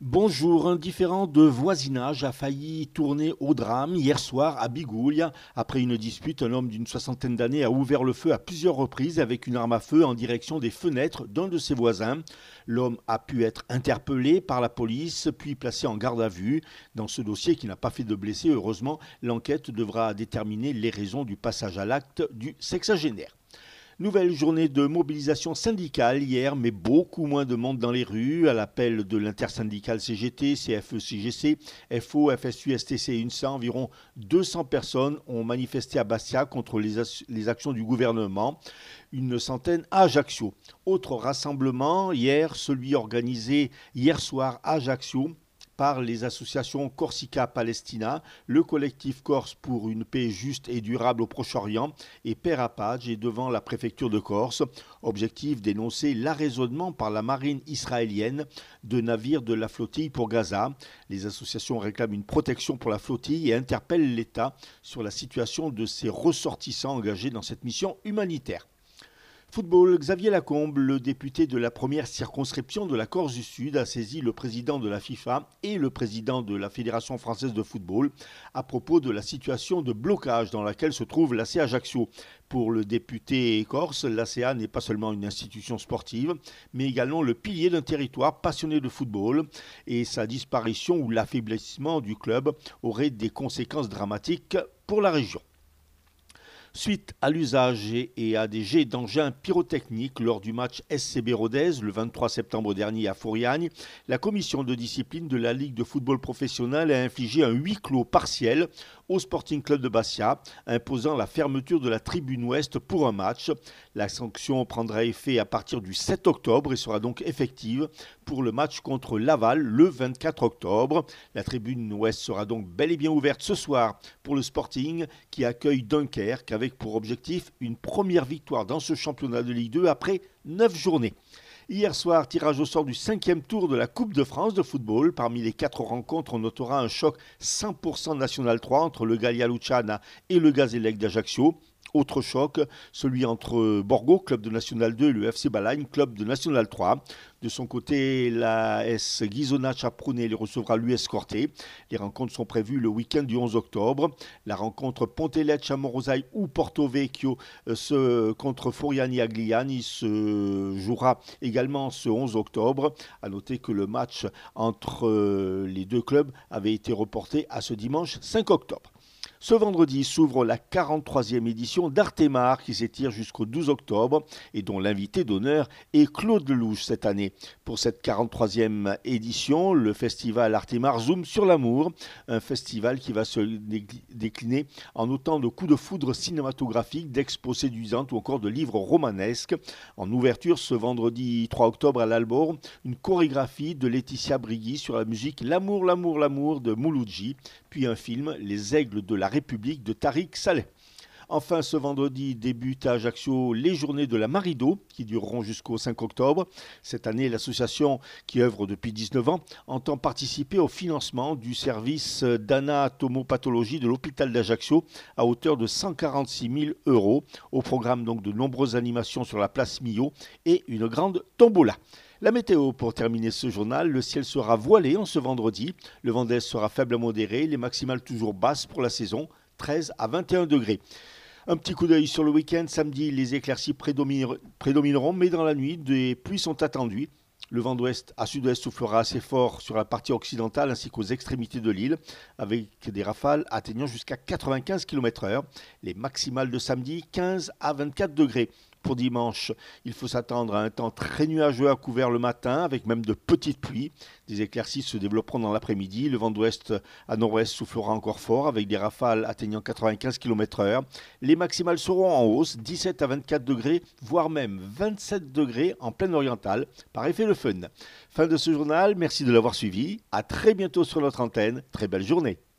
Bonjour, un différend de voisinage a failli tourner au drame hier soir à Bigoulia. Après une dispute, un homme d'une soixantaine d'années a ouvert le feu à plusieurs reprises avec une arme à feu en direction des fenêtres d'un de ses voisins. L'homme a pu être interpellé par la police puis placé en garde à vue. Dans ce dossier qui n'a pas fait de blessés, heureusement, l'enquête devra déterminer les raisons du passage à l'acte du sexagénaire. Nouvelle journée de mobilisation syndicale hier, mais beaucoup moins de monde dans les rues. À l'appel de l'intersyndicale CGT, CFE-CGC, FO, FSU, STC et UNSA, environ 200 personnes ont manifesté à Bastia contre les actions du gouvernement. Une centaine à Ajaccio. Autre rassemblement, hier, celui organisé hier soir à Ajaccio par les associations Corsica Palestina, le collectif Corse pour une paix juste et durable au Proche-Orient et Père Apage est devant la préfecture de Corse. Objectif dénoncer l'arraisonnement par la marine israélienne de navires de la flottille pour Gaza. Les associations réclament une protection pour la flottille et interpellent l'État sur la situation de ses ressortissants engagés dans cette mission humanitaire. Football, Xavier Lacombe, le député de la première circonscription de la Corse du Sud, a saisi le président de la FIFA et le président de la Fédération française de football à propos de la situation de blocage dans laquelle se trouve l'AC Ajaccio. Pour le député corse, l'ACA n'est pas seulement une institution sportive, mais également le pilier d'un territoire passionné de football et sa disparition ou l'affaiblissement du club aurait des conséquences dramatiques pour la région. Suite à l'usage et à des jets d'engins pyrotechniques lors du match SCB Rodez le 23 septembre dernier à Fouriagne, la commission de discipline de la Ligue de football professionnel a infligé un huis clos partiel au Sporting Club de Bastia, imposant la fermeture de la tribune ouest pour un match. La sanction prendra effet à partir du 7 octobre et sera donc effective pour le match contre Laval le 24 octobre. La tribune ouest sera donc bel et bien ouverte ce soir pour le Sporting qui accueille Dunkerque avec pour objectif une première victoire dans ce championnat de Ligue 2 après 9 journées. Hier soir, tirage au sort du 5e tour de la Coupe de France de football. Parmi les 4 rencontres, on notera un choc 100% National 3 entre le Gallia Luciana et le Gazélec d'Ajaccio. Autre choc, celui entre Borgo, club de National 2, et le FC Balagne, club de National 3. De son côté, la S Ghisona Chaprunel les recevra l'US Corté. Les rencontres sont prévues le week-end du 11 octobre. La rencontre Pontelecce, Amorosai ou Porto Vecchio contre Foriani Agliani se jouera également ce 11 octobre. A noter que le match entre les deux clubs avait été reporté à ce dimanche 5 octobre. Ce vendredi s'ouvre la 43e édition d'Artemar qui s'étire jusqu'au 12 octobre et dont l'invité d'honneur est Claude Lelouch cette année. Pour cette 43e édition, le festival Artemar zoome sur l'amour, un festival qui va se décliner en autant de coups de foudre cinématographiques, d'expos séduisantes ou encore de livres romanesques. En ouverture ce vendredi 3 octobre à l'Albor, une chorégraphie de Laetitia Brigui sur la musique L'amour, l'amour, l'amour de Mouloudji, puis un film Les Aigles de la République de Tariq Saleh. Enfin, ce vendredi débute à Ajaccio les journées de la Marido qui dureront jusqu'au 5 octobre. Cette année, l'association qui œuvre depuis 19 ans entend participer au financement du service d'anatomopathologie de l'hôpital d'Ajaccio à hauteur de 146 000 €. Au programme donc de nombreuses animations sur la place Millau et une grande tombola. La météo pour terminer ce journal, le ciel sera voilé en ce vendredi, le vent d'est sera faible à modéré, les maximales toujours basses pour la saison, 13 à 21 degrés. Un petit coup d'œil sur le week-end, samedi les éclaircies prédomineront, mais dans la nuit des pluies sont attendues. Le vent d'ouest à sud-ouest soufflera assez fort sur la partie occidentale ainsi qu'aux extrémités de l'île, avec des rafales atteignant jusqu'à 95 km/h. Les maximales de samedi, 15 à 24 degrés. Pour dimanche, il faut s'attendre à un temps très nuageux à couvert le matin, avec même de petites pluies. Des éclaircies se développeront dans l'après-midi. Le vent d'ouest à nord-ouest soufflera encore fort, avec des rafales atteignant 95 km/h. Les maximales seront en hausse, 17 à 24 degrés, voire même 27 degrés en pleine orientale, par effet de fun. Fin de ce journal, merci de l'avoir suivi. À très bientôt sur notre antenne. Très belle journée.